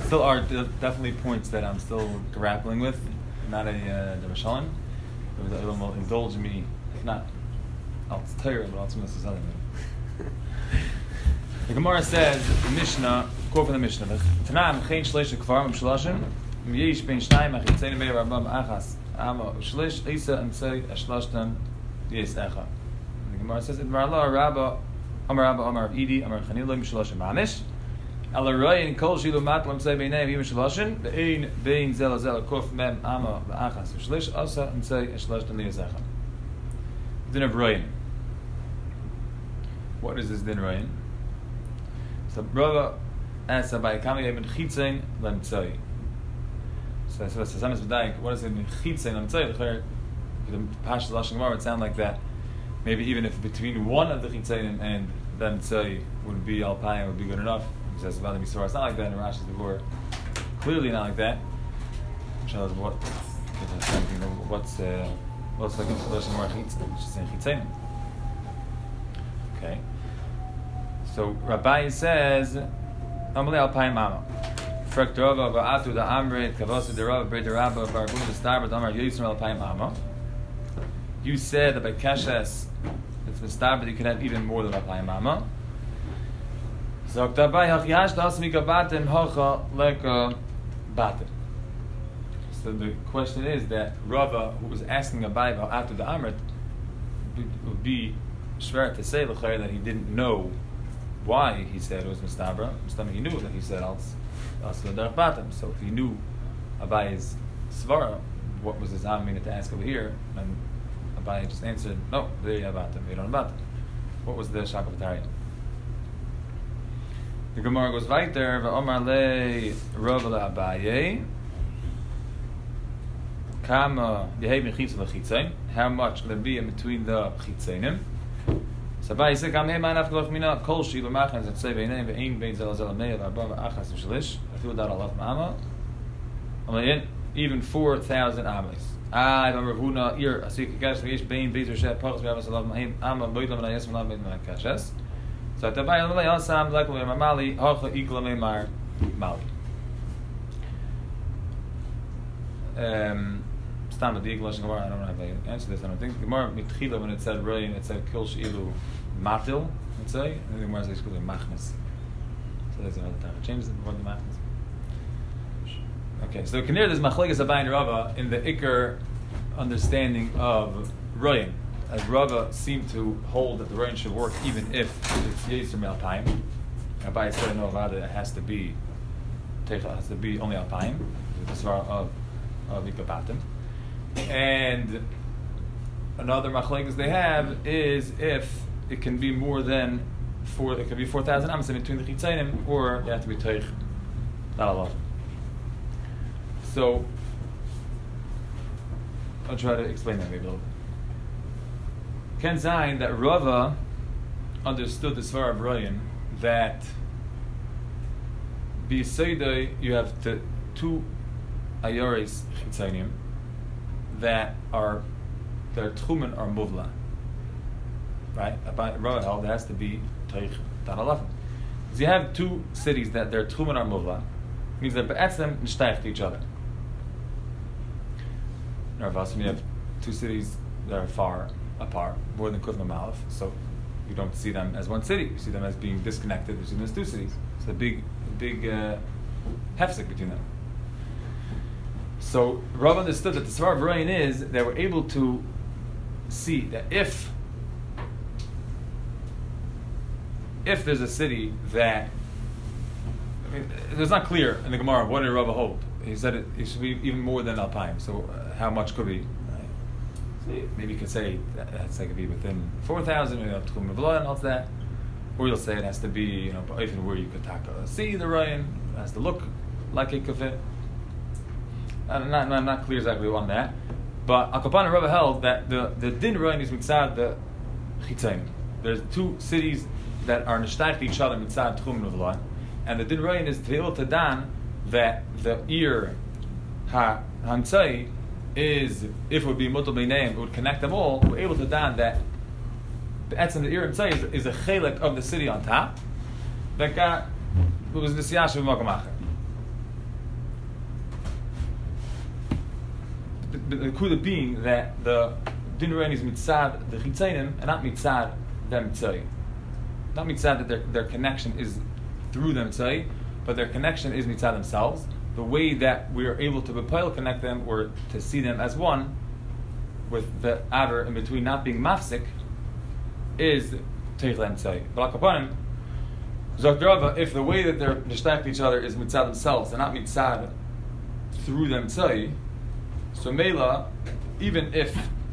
still are definitely points that I'm still grappling with. Not a Dermashalim. It will indulge me. If not, I'll tell you, but I'll miss something. The Gemara says, the Mishnah, quote from the Mishnah, Tanam chein shleish kvarim shlashim, miyish ben shnayim achitzein meir rabam achas, ama shleish isa emtzei ashlashtan yes echa. The Gemara says, Idmar Allah Rabba, Amar Idi, Amar Chanilim shlashim mamish, Ala Rayin kol shilu matlam emtzei beinei v'im shlashim, ve'ein bein zel zel kof mem ama v'achas, shleish asa emtzei ashlashtan yes echa. Din of Rayin. What is this din Rayin? So Rava asks about Kami Ibn Chitzain Lemtzai. So I said, "Samis B'Daik, what is it? Chitzain Lemtzai." The Pashas Lashon Gemara would sound like that. Maybe even if between one of the Chitzain and Lemtzai would be Alpayim would be good enough. He says about the Misora, it's not like that in Rashi's Devor. Clearly not like that. What's like Lashon Gemara Chitzain? She's saying Chitzain. Okay. So Rabbi says, "Amalei Alpayim Mama." Frek Rava va'atu da Amrit kavasi de Rava b'rei Rabba barbun v'starbat Amar Yisrael Alpayim Mama. You said that by Keshes, if the starbat you can have even more than Alpayim Mama. So Rabbi Hachiyash Dasmika Batim Hocha Leka Batim. So the question is that Rava, who was asking Abai va'atu da Amrit, would be shver to say l'chayr that he didn't know why he said it was Mistabra. He knew that he said Batim. So if he knew Abayi's Svara, what was his meaning to ask over here? And Abayi just answered, no, there you have Batim, you don't have Batim. What was the Shakavatariya? The Gemara goes weiter, V'omar le Rava le Abaye, Kama Yehev Mechitza L'Chitzain, how much can there be in between the Chitzainim? So Abai said, "Kam heman afkalach mina kol shilu machan zet say beinei ve'ein bein zel zel mei v'arba v'achas v'shlish." I feel that alaf ma'ama. Even 4,000 amas. I remember Huna ir asik kash v'yesh bein bezer shet pachas v'avas alaf ma'im ama boidlam v'nayes v'lam bein kashes. So Abai Abai Asam like Mali Hacha Ikla Meimar Mali. Stand the English Gemara. I don't have to answer this. I don't think Gemara Mitchila when it said Rayin, it said Kol Sheilu Matil. Let's say, and the Gemara says Kol Machnes. So there's another time. Change the word the Machnes. Okay, so Kanir there's Machlekes Abai and Rava in the Iker understanding of Rayin, as Rava seemed to hold that the Rayin should work even if it's Yisr Alpayim. Abai said no, rather it has to be only Alpayim, the Svara of Ikabatim. And another machlekes they have is if it can be more than it can be 4,000 amos between the chitzainim, or you have to be teich, not a lot. So I'll try to explain that maybe a little bit. Ken Zayin that Rava understood the Svar of Rayin that b'yisaydai you have two ayoris chitzainim that their tchumen are muvla, right? About Rava held there has to be teich dan alafim. So you have two cities that their tchumen are muvla, means that be'etzem nishtayich to each other. In Ravasim, you have two cities that are far apart, more than Kufna Malaf, so you don't see them as one city. You see them as being disconnected. You see them as two cities. It's a big hefsek between them. So Rav understood that the Svar of Rayin is they were able to see that if there's a city that it was not clear in the Gemara what did Rav hold. He said it should be even more than Alpayim. So how much could be? Right? So maybe you could say that's like to be within 4,000, maybe up to Tchum V'lo and all that, or you'll say it has to be even where you could see the Rayin. It has to look like it could fit. I'm not clear exactly on that, but Akapan and Rava held that the din Rayin is mitzad the chitzayim. There's two cities that are nishtayich to each other mitzad Tchum V'lo, and the din Rayin is teil tadan that the ear ha-hamtzai is, if it would be mutal b'neim, it would connect them all. We're able to dan that the etzem the ear hamtzai is a chelik of the city on top that got who was the siyashu v'makam acher. the kuda being that the din rein is mitzad the chitzainim and not mitzad them tzai. Not mitzad that their connection is through them tzai, but their connection is mitzad themselves. The way that we are able to b'poil connect them or to see them as one, with the adder in between not being mafsik, is teich them tzai. But akapanim, Zok Rava, if the way that they're nishtayach to each other is mitzad themselves and not mitzad through them tzai, so Mela, even if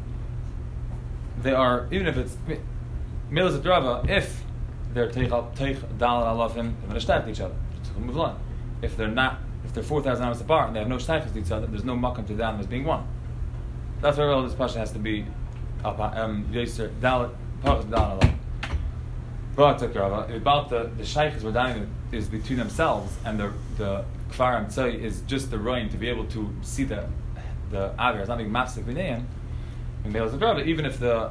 it's Mela Zok Rava, if they're teich dal alafim, they're nishtayach to each other. So move on. If they're 4,000 hours apart and they have no shaykhs to each other, there's no makam to them as being one. That's why all this pasha has to be Yisr Dalit Pachas Dalit Alaf. But about the shaykhs we're dying is between themselves, and the kfar tzai is just the rain to be able to see the agar. It's not being mafsik b'neim. Even if the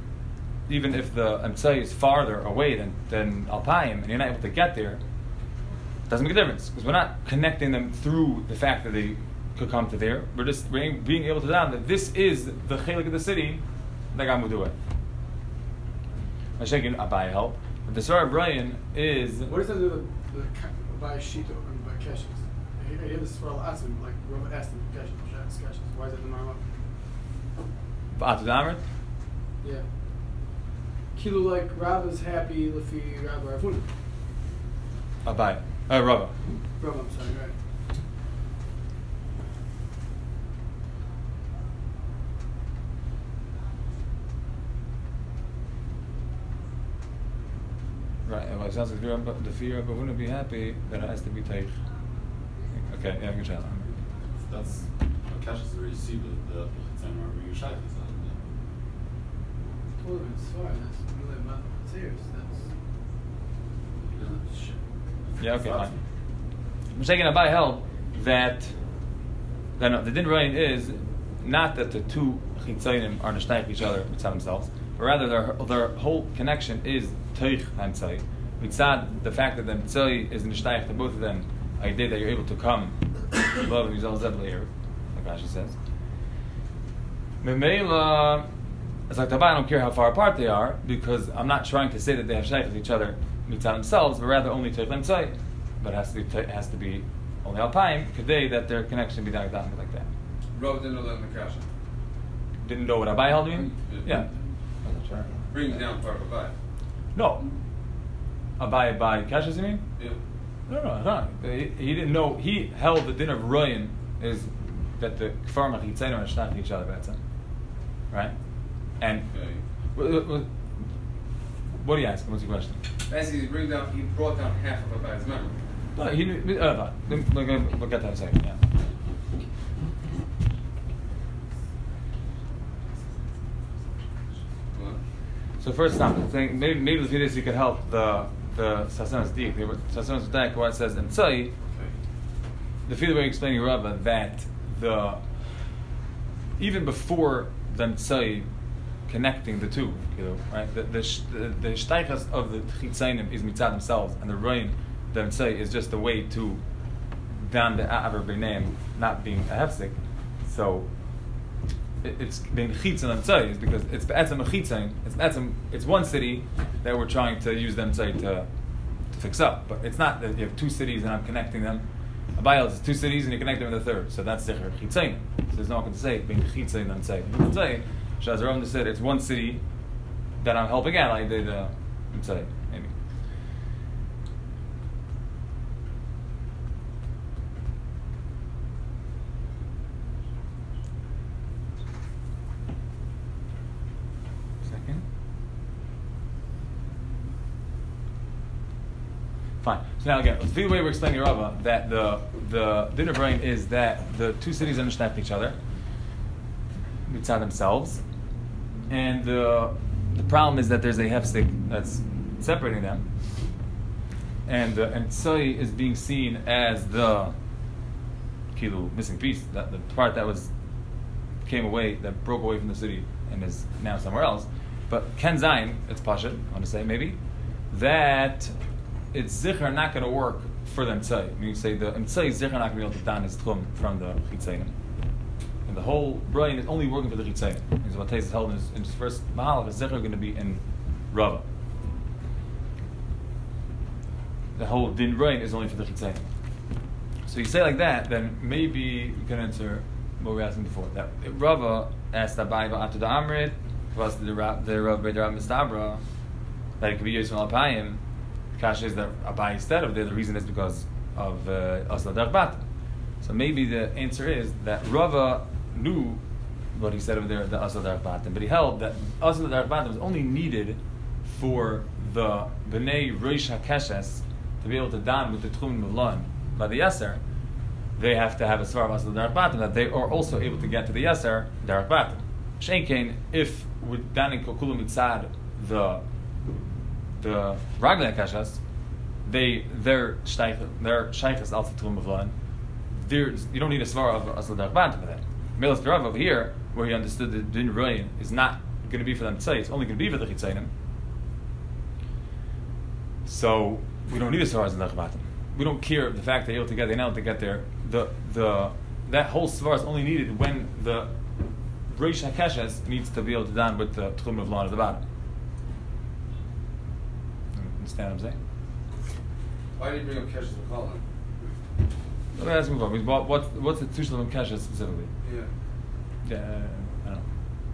tzai is farther away than Alpayim, and you're not able to get there, it doesn't make a difference because we're not connecting them through the fact that they could come to there. We're just being able to tell them that this is the chelik of the city that God will do it. I'm shaking Abai help. But the Sarah Brian is. What does that do with the Abai Shito and by Keshes? I hear this for Asim, like Rava asked him Keshes. Why is that the normal? Ba'atu Damrit? Yeah. Kilu like Rava's happy, Lafi Rabbi Rafuna. Abai. Rava. Rava, I'm sorry, right. Right, well, it sounds like the fear of wouldn't be happy that it has to be teich. Okay, yeah, good job. That's Kashas already see the Chitzan are being shaykhs. Well, it's fine. That's really not serious. That's shit. Yeah, okay, fine. I'm taking a by held that the din rain is not that the two chitzayim are nishtayich each other mitzad themselves, but rather their whole connection is teich and tzay. Mitzad the fact that the tzay is nishtayich to both of them, I did that you're able to come love and Yisrael Zeb later, like Rashi says. Memela, it's like I don't care how far apart they are because I'm not trying to say that they have shaykh with each other mitzad themselves, but rather only teich and tzay. But it has to be only alpayim kadei that their connection be like that. Rav didn't know that in the Kasha. Didn't know what Abai held you? Yeah. Sure. Brings down part of Abai. No. Abai by Kashas, you mean? Yeah. No. He didn't know. He held the din of Royan is that the Kfar Machitzayin are not each other, right? And what do you ask? What's your question? Basically, he brought down half of Abai's memory. No, we'll get that in a second. Yeah. So first time, saying maybe with this you could help the Sasanas Dik. The Sasanas Dik, where it says in Tzai, the field way explaining Rava that even before them Tzai connecting the two, right? The shteichas of the chitzainim is mitzad themselves, and the roin them Tzai is just a way to down the aver b'neim not being a hefsek. So it's being chitzon and tzai is because it's be'etzem a chitzain. It's one city that we're trying to use them tzai to fix up, but it's not that you have two cities and I'm connecting them. A bayal is two cities and you connect them in the third, so that's sicher chitzain. So there's no one to say being chitzain and tzai. Tzai, Shaz Ravna said it's one city that I'm helping out. I did tzai maybe. Fine. So now again, the way we're explaining Rava that the din of rain is that the two cities understand each other, mitzad themselves, and the problem is that there's a hefsek that's separating them, and tzai is being seen as the kilu missing piece, that the part that came away, that broke away from the city and is now somewhere else. But Ken Zayin, it's Pashat, I want to say maybe that it's zichar not going to work for the tzai. I mean, you say the tzai zichar not going to be able to dan his tchum from the chitzainim. And the whole brain is only working for the Chitzayim. Because what Tais is held in his first Mahalach is Zecher going to be in Rava. The whole Din brain is only for the Chitzayim. So you say like that, then maybe you can answer what we were asking before. That Rava asked Abai after the Amrit, was the Rav Mistabra, that it could be used from Alpayim. Kasha is that Abai instead of the reason is because of Asla Derech Batim. So maybe the answer is that Rava knew what he said over there, the Asla Derech Batim, but he held that Asla Derech Batim was only needed for the Bnei Rosh HaKeshes to be able to don with the Tchum Mulan by the Yeser. They have to have a Svar of Asla Derech Batim, that they are also able to get to the Yeser Derech Batim. Shenkein, if we're donning Kokulu Mitzad the Raglei HaKeshes, their shaykhs also Tchum Mulan. You don't need a svar of Asla Derech Batim for that. Melas Derav over here, where he understood that Din Royin is not going to be for them tzay, it's only going to be for the Chitzayim. So we don't need a svar of Asla Derech Batim. We don't care of the fact that they're able to get there. That whole svar is only needed when the Reish HaKeshes needs to be able to don with the Tchum Mulan at the bottom. Understand what I'm saying? Why did you bring up Keshes McCollum? Let me ask you what's the Tushel of Keshes specifically? Yeah. Yeah, I don't know.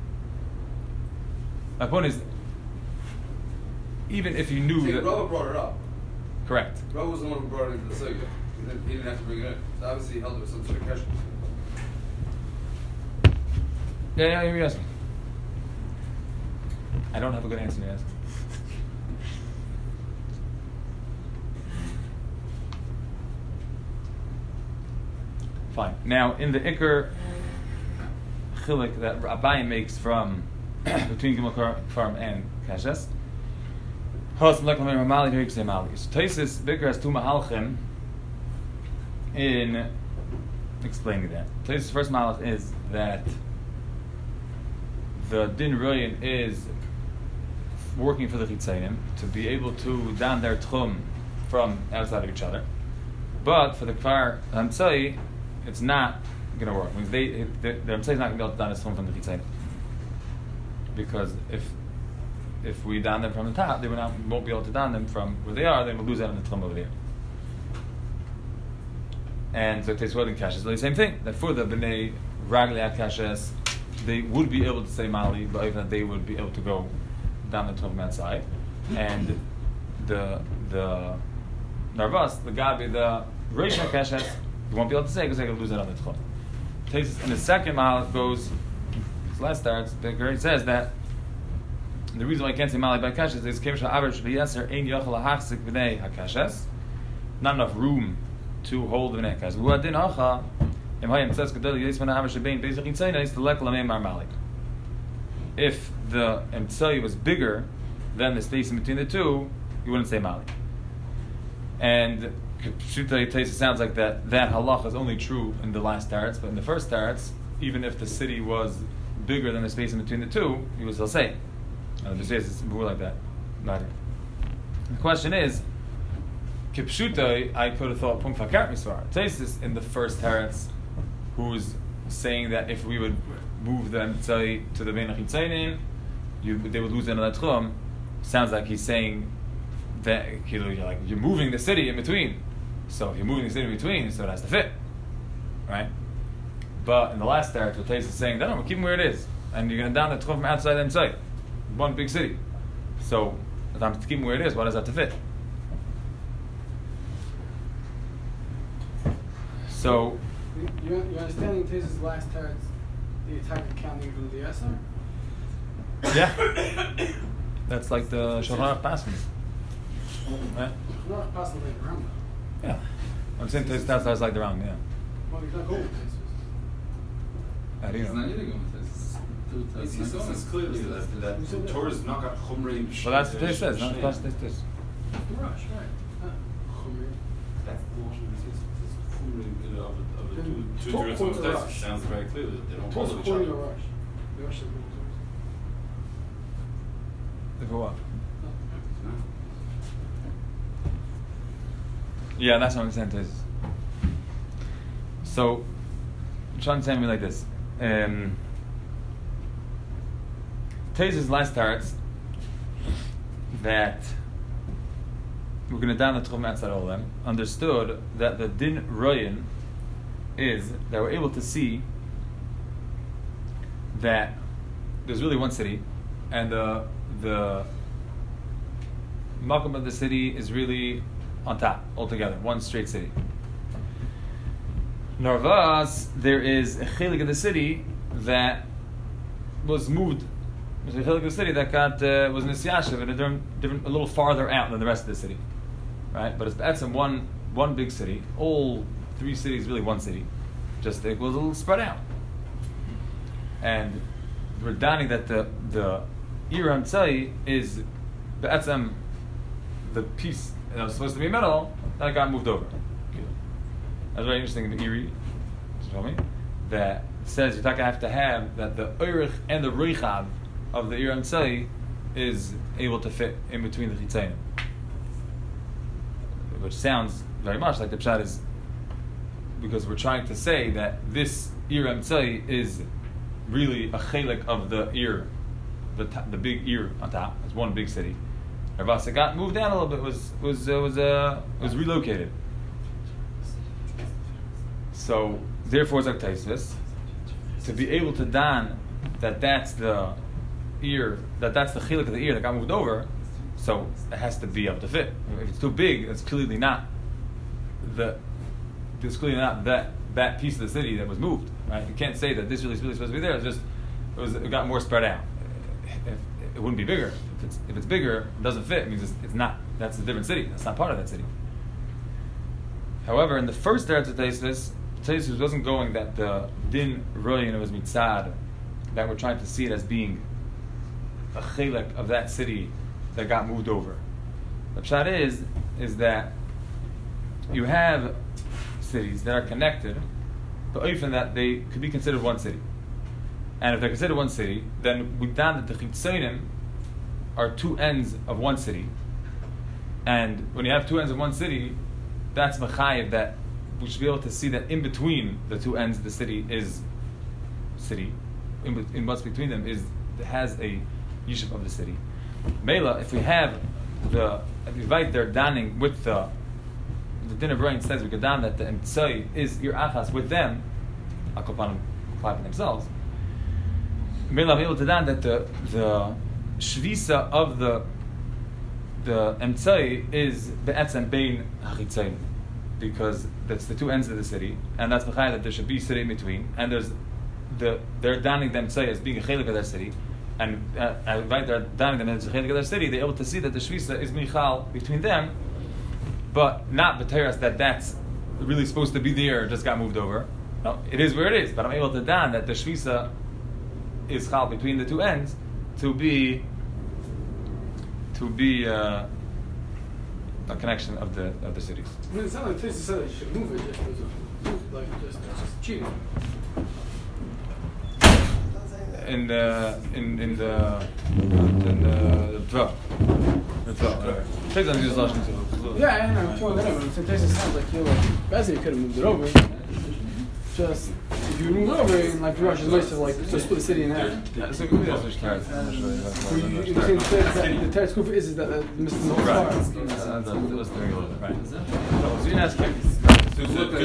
My point is, even if you knew that... Rava brought it up. Correct. Rava was the one who brought it into the Sugya. He didn't have to bring it in. So obviously he held it with some sort of Keshes. Yeah, you're asking. I don't have a good answer to ask. Fine. Now, in the Iker Chilik that Abaye makes from between Gimel Kfarim and Kashes, Hos Melech Lameir Hamali Hirik Sei Mali. So Taisis Biker has two Mahalchim in explaining that. Taisis' first Malach is that the Din Royin is working for the Chitzayim to be able to don their Tchum from outside of each other, but for the Kfar Hamtzai, it's not going to work. Because the Hamtzai is not going to be able to don his Tchum from the Chitzayim, because if we don them from the top, they won't be able to don them from where they are. They will lose out on the Tchum over there. And so Teisvot and Kashes, the same thing. That for the Bnei Raglei Kashes, they would be able to say Mali, but even that they would be able to go down the Tchum from outside. And the Narvas, the Gabi, the Reish HaKeshes, you won't be able to say because they're going to lose it on the Tchum. In the second Mahal goes, this last starts, it says that the reason why I can't say Mali by Kashes is not enough room to hold the neck. If the Emtsai was bigger than the space in between the two, you wouldn't say Mali. And it sounds like that halach is only true in the last tarets, but in the first tarets, even if the city was bigger than the space in between the two, you would still say. It's more like that. Not here. The question is, Kipshutai, I could have thought Pum Fakar Misvar. Taisis in the first tarets, who's saying that if we would move the Emtsai to the Bein HaChitzayim, they would lose another Tchum. Sounds like he's saying that you're moving the city in between. So if you're moving the city in between, so it has to fit, right? But in the last tarot, what Tais is saying, no, we're keeping where it is, and you're going to down the Tchum from outside the Emtsai, one big city. So if I'm keeping where it is, why does that have to fit? So you understanding Taisa's last tarot, the attack accounting from the Esser? Yeah, that's like the Shulchan Aruch Paskin. Right? Not possibly around though. Yeah, I'm saying that's like the wrong. Yeah. Well, he's not going with Taisa's. How do you It's know? not even going with this. It's almost clearly that the Torah is not got chumrei. Well, that's what it says. Not plus this. The rush, right? That's the Lashon it says. It's chumrei of the two Talk Jerusalem to the states. It rush. sounds very clear that they don't Torah's follow each according to other. rush. The rush is going For what? to. Yeah, that's what I'm saying. So, try to understand me like this. Tez's last starts that we're going to down the Tchum Atzar Olam understood that the Din Royin is that we're able to see that there's really one city, and the Makom of the city is really on top altogether, one straight city. Narvas, there is a chelik of the city that was moved. There's a chelik of the city that got was nisyashiv and a little farther out than the rest of the city, right? But it's one big city. All three cities really one city, just it was a little spread out. And we're doubting that the Ir Hamtzai is the piece that was supposed to be middle that got moved over. That's very interesting in the Iri, that says you have to have that the Urich and the Reichav of the Ir Hamtzai is able to fit in between the Chitzainim. Which sounds very much like the Pshat is, because we're trying to say that this Ir Hamtzai is really a chelik of the Ir, the big Ir on top. It's one big city. Ravasa got moved down a little bit, was relocated. So therefore, Zaktaisvis, to be able to dan that's the ear, that's the chilik of the ear that got moved over, so it has to be able to fit. If it's too big, it's clearly not that piece of the city that was moved. Right? You can't say that this really is really supposed to be there. It got more spread out. It wouldn't be bigger. If it's bigger, it doesn't fit. It means it's not. That's a different city. That's not part of that city. However, in the first Eretz Taisus wasn't going that the Din Royin was mitzad, that we're trying to see it as being a chelek of that city that got moved over. The pshat is that you have cities that are connected, but even that they could be considered one city. And if they're considered one city, then we found that the Chitzainim are two ends of one city. And when you have two ends of one city, that's Machayev, that we should be able to see that in between the two ends of the city is city. In what's between them has a yishuv of the city. Mela, if we have they're daning with the Din of Royin says we could dan that the Emtsai is your achas with them, Akopanim clapping themselves. Mela, I'm able to dan that the shvisa of the Emtsai is be'etzem bein hachitzayim, because that's the two ends of the city, and that's b'chai that there should be city in between, and they're danning the Emtsai as being a chelik of their city, and they're danning them as a chelik of their city. They're able to see that the shvisa is michal between them, but not b'teras that's really supposed to be there, just got moved over. No, it is where it is, but I'm able to dan that the shvisa is chal between the two ends to be a connection of the cities. I mean, it sounds like Tisa said that you should move it just cheating. In the Tva. Yeah, I know. So Tisa sounds like basically you could have moved it over. Just if you move it over, and like Rush is nice to split the city in half. Yeah, so maybe that's which teretz. You think the teretz kufa is that Mr. Right. That was doing a little bit right. So you ask him.